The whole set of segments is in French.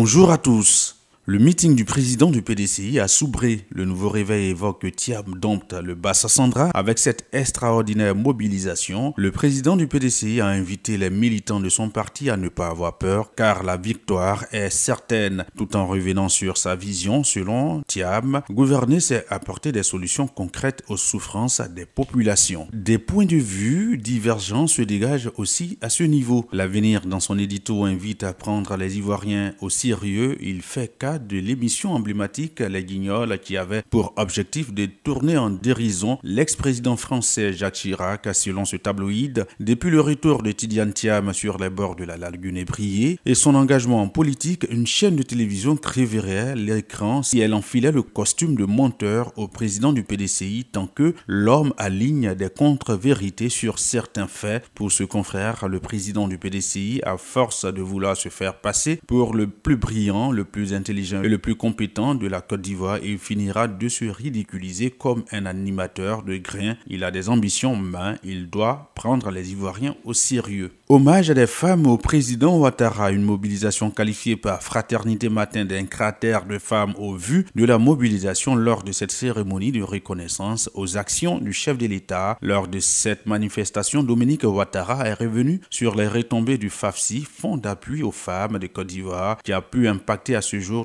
Bonjour à tous. Le meeting du président du PDCI a Soubré. Le nouveau réveil évoque Thiam dompte le Bassa-Sandra. Avec cette extraordinaire mobilisation, le président du PDCI a invité les militants de son parti à ne pas avoir peur car la victoire est certaine. Tout en revenant sur sa vision, selon Thiam, gouverner c'est apporter des solutions concrètes aux souffrances des populations. Des points de vue divergents se dégagent aussi à ce niveau. L'Avenir, dans son édito, invite à prendre les Ivoiriens au sérieux. Il fait cas de l'émission emblématique Les Guignols qui avait pour objectif de tourner en dérision l'ex-président français Jacques Chirac. Selon ce tabloïd, depuis le retour de Tidjane Thiam sur les bords de la lagune ébriée et son engagement en politique, une chaîne de télévision crèverait l'écran si elle enfilait le costume de menteur au président du PDCI tant que l'homme aligne des contre-vérités sur certains faits. Pour ce confrère, le président du PDCI, à force de vouloir se faire passer pour le plus brillant, le plus intelligent et le plus compétent de la Côte d'Ivoire, il finira de se ridiculiser comme un animateur de grains. Il a des ambitions, mais il doit prendre les Ivoiriens au sérieux. Hommage à des femmes au président Ouattara, une mobilisation qualifiée par Fraternité Matin d'un cratère de femmes au vu de la mobilisation lors de cette cérémonie de reconnaissance aux actions du chef de l'État. Lors de cette manifestation, Dominique Ouattara est revenu sur les retombées du FAFSI, Fonds d'appui aux femmes de Côte d'Ivoire, qui a pu impacter à ce jour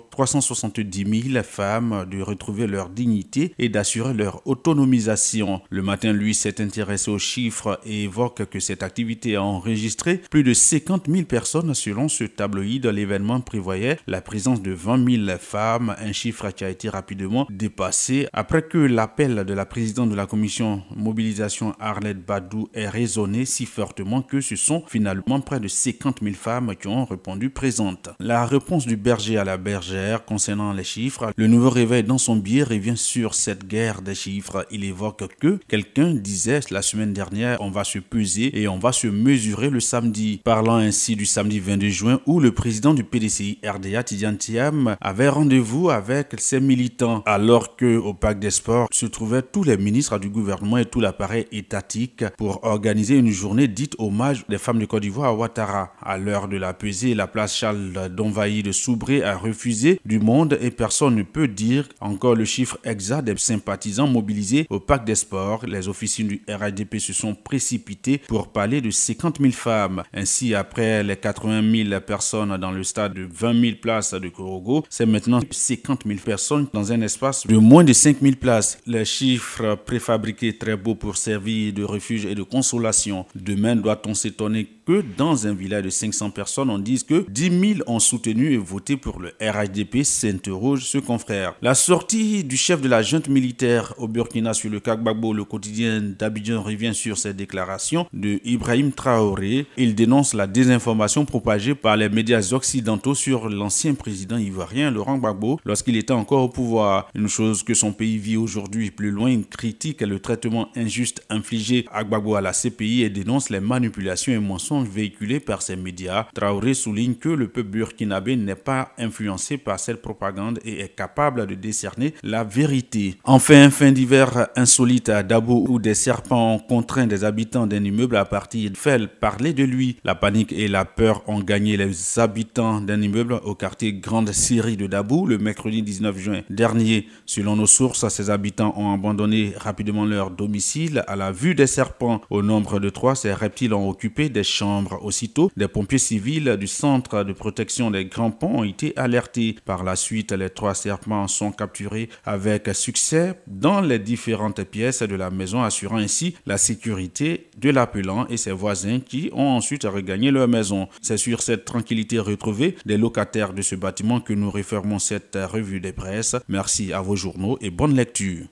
370 000 femmes de retrouver leur dignité et d'assurer leur autonomisation. Le Matin, lui, s'est intéressé aux chiffres et évoque que cette activité a enregistré plus de 50 000 personnes. Selon ce tabloïd, l'événement prévoyait la présence de 20 000 femmes, un chiffre qui a été rapidement dépassé après que l'appel de la présidente de la commission mobilisation Arlette Badou ait résonné si fortement que ce sont finalement près de 50 000 femmes qui ont répondu présentes. La réponse du berger à la bergère concernant les chiffres, le nouveau réveil dans son billet revient sur cette guerre des chiffres. Il évoque que quelqu'un disait la semaine dernière on va se peser et on va se mesurer le samedi, parlant ainsi du samedi 22 juin où le président du PDCI RDA Tidjane Thiam avait rendez-vous avec ses militants alors que au Parc des Sports se trouvaient tous les ministres du gouvernement et tout l'appareil étatique pour organiser une journée dite hommage des femmes de Côte d'Ivoire à Ouattara. À l'heure de la pesée, la place Charles Donvaï de Soubré a refusé du monde et personne ne peut dire encore le chiffre exact des sympathisants mobilisés au Parc des Sports. Les officines du RHDP se sont précipités pour parler de 50 000 femmes. Ainsi, après les 80 000 personnes dans le stade de 20 000 places de Korogo, c'est maintenant 50 000 personnes dans un espace de moins de 5 000 places. Les chiffres préfabriqués très beaux pour servir de refuge et de consolation. Demain, doit-on s'étonner que dans un village de 500 personnes, on dise que 10 000 ont soutenu et voté pour le RHDP, s'interroge ce confrère. La sortie du chef de la junte militaire au Burkina sur le cas Gbagbo, le quotidien d'Abidjan revient sur ces déclarations de Ibrahim Traoré. Il dénonce la désinformation propagée par les médias occidentaux sur l'ancien président ivoirien Laurent Gbagbo lorsqu'il était encore au pouvoir. Une chose que son pays vit aujourd'hui. Plus loin, il critique le traitement injuste infligé à Gbagbo à la CPI et dénonce les manipulations et mensonges véhiculés par ces médias. Traoré souligne que le peuple burkinabé n'est pas influencé par cette propagande et est capable de décerner la vérité. Enfin, un fait divers insolite à Dabo où des serpents ont contraint des habitants d'un immeuble à partir de fait parler de lui. La panique et la peur ont gagné les habitants d'un immeuble au quartier Grande Syrie de Dabo le mercredi 19 juin dernier. Selon nos sources, ces habitants ont abandonné rapidement leur domicile à la vue des serpents. Au nombre de 3, ces reptiles ont occupé des chambres. Aussitôt, des pompiers civils du centre de protection des grands ponts ont été alertés. Par la suite, les 3 serpents sont capturés avec succès dans les différentes pièces de la maison, assurant ainsi la sécurité de l'appelant et ses voisins qui ont ensuite regagné leur maison. C'est sur cette tranquillité retrouvée des locataires de ce bâtiment que nous refermons cette revue des presses. Merci à vos journaux et bonne lecture.